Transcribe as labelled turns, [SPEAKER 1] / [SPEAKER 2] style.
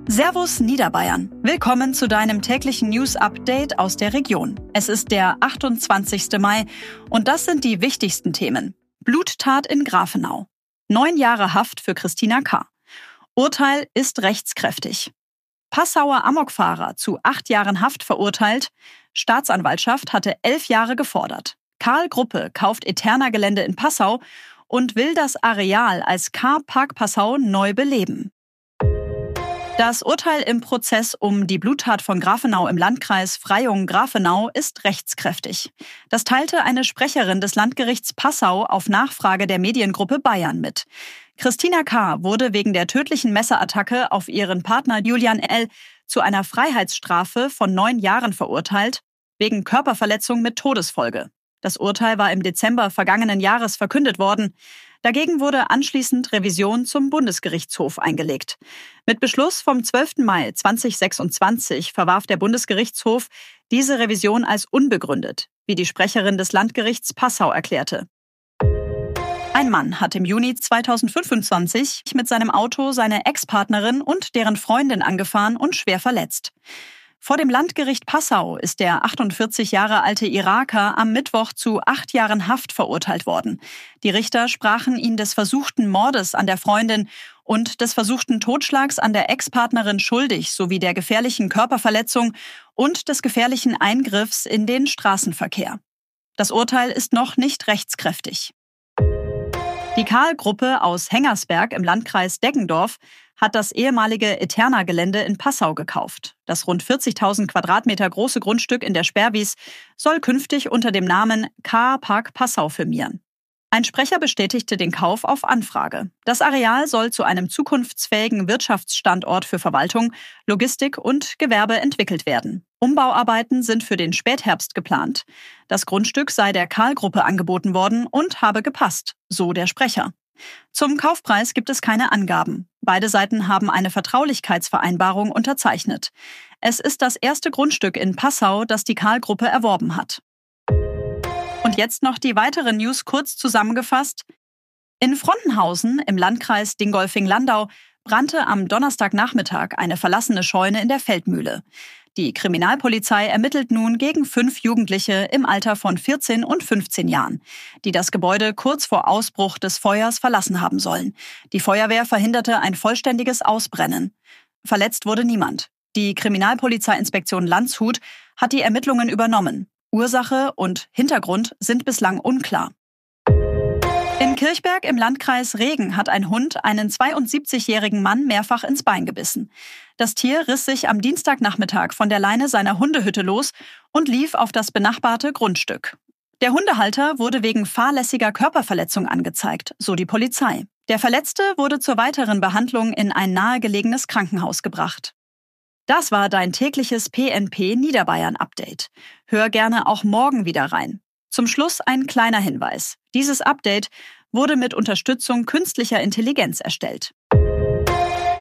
[SPEAKER 1] Servus Niederbayern. Willkommen zu deinem täglichen News-Update aus der Region. Es ist der 28. Mai und das sind die wichtigsten Themen. Bluttat in Grafenau. 9 Jahre Haft für Christina K. Urteil ist rechtskräftig. Passauer Amokfahrer zu 8 Jahren Haft verurteilt. Staatsanwaltschaft hatte 11 Jahre gefordert. Karl Gruppe kauft Eterna-Gelände in Passau und will das Areal als Car-Park Passau neu beleben. Das Urteil im Prozess um die Bluttat von Grafenau im Landkreis Freyung-Grafenau ist rechtskräftig. Das teilte eine Sprecherin des Landgerichts Passau auf Nachfrage der Mediengruppe Bayern mit. Christina K. wurde wegen der tödlichen Messerattacke auf ihren Partner Julian L. zu einer Freiheitsstrafe von 9 Jahren verurteilt, wegen Körperverletzung mit Todesfolge. Das Urteil war im Dezember vergangenen Jahres verkündet worden. Dagegen wurde anschließend Revision zum Bundesgerichtshof eingelegt. Mit Beschluss vom 12. Mai 2026 verwarf der Bundesgerichtshof diese Revision als unbegründet, wie die Sprecherin des Landgerichts Passau erklärte. Ein Mann hat im Juni 2025 mit seinem Auto seine Ex-Partnerin und deren Freundin angefahren und schwer verletzt. Vor dem Landgericht Passau ist der 48 Jahre alte Iraker am Mittwoch zu 8 Jahren Haft verurteilt worden. Die Richter sprachen ihn des versuchten Mordes an der Freundin und des versuchten Totschlags an der Ex-Partnerin schuldig sowie der gefährlichen Körperverletzung und des gefährlichen Eingriffs in den Straßenverkehr. Das Urteil ist noch nicht rechtskräftig. Die Karl-Gruppe aus Hengersberg im Landkreis Deggendorf hat das ehemalige Eterna-Gelände in Passau gekauft. Das rund 40.000 Quadratmeter große Grundstück in der Sperrwies soll künftig unter dem Namen Car-Park Passau firmieren. Ein Sprecher bestätigte den Kauf auf Anfrage. Das Areal soll zu einem zukunftsfähigen Wirtschaftsstandort für Verwaltung, Logistik und Gewerbe entwickelt werden. Umbauarbeiten sind für den Spätherbst geplant. Das Grundstück sei der Karl-Gruppe angeboten worden und habe gepasst, so der Sprecher. Zum Kaufpreis gibt es keine Angaben. Beide Seiten haben eine Vertraulichkeitsvereinbarung unterzeichnet. Es ist das erste Grundstück in Passau, das die Karl-Gruppe erworben hat. Und jetzt noch die weiteren News kurz zusammengefasst. In Frontenhausen im Landkreis Dingolfing-Landau brannte am Donnerstagnachmittag eine verlassene Scheune in der Feldmühle. Die Kriminalpolizei ermittelt nun gegen 5 Jugendliche im Alter von 14 und 15 Jahren, die das Gebäude kurz vor Ausbruch des Feuers verlassen haben sollen. Die Feuerwehr verhinderte ein vollständiges Ausbrennen. Verletzt wurde niemand. Die Kriminalpolizeiinspektion Landshut hat die Ermittlungen übernommen. Ursache und Hintergrund sind bislang unklar. In Kirchberg im Landkreis Regen hat ein Hund einen 72-jährigen Mann mehrfach ins Bein gebissen. Das Tier riss sich am Dienstagnachmittag von der Leine seiner Hundehütte los und lief auf das benachbarte Grundstück. Der Hundehalter wurde wegen fahrlässiger Körperverletzung angezeigt, so die Polizei. Der Verletzte wurde zur weiteren Behandlung in ein nahegelegenes Krankenhaus gebracht. Das war dein tägliches PNP Niederbayern Update. Hör gerne auch morgen wieder rein. Zum Schluss ein kleiner Hinweis. Dieses Update wurde mit Unterstützung künstlicher Intelligenz erstellt.